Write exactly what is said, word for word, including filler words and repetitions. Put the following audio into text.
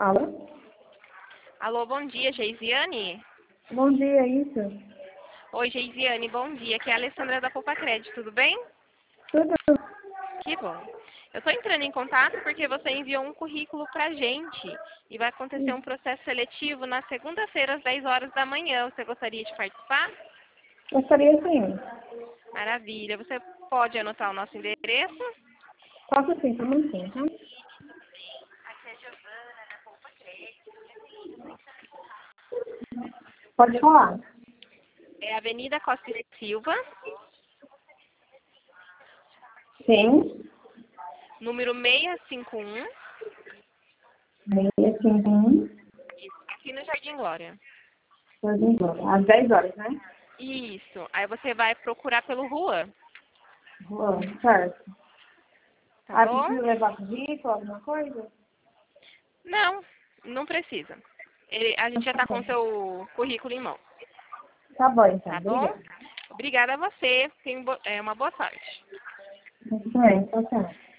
Alô? Alô, bom dia, Geisiane? Bom dia, isso? Oi, Geisiane, bom dia. Aqui é a Alessandra da Poupa Crédito, tudo bem? Tudo? Que bom. Eu estou entrando em contato porque você enviou um currículo pra gente e vai acontecer um processo seletivo na segunda-feira às dez horas da manhã. Você gostaria de participar? Gostaria sim. Maravilha. Você pode anotar o nosso endereço? Posso sim, só um minutinho, tá? Pode falar. É Avenida Costa e Silva, Sim. número seiscentos e cinquenta e um, Meia, cinco, um. aqui no Jardim Glória. Pode ir embora. Às dez horas, né? Isso. Aí você vai procurar pelo Juan, Vamos, certo. tá Ah, bom? precisa levar currículo, alguma coisa? Não, não precisa. Ele- a gente já Tá está com bom. o seu currículo em mão, Tá bom, então. tá bom? Obrigada. Obrigada a você. Tenha um bo- é, uma boa sorte. Muito bem, tá certo.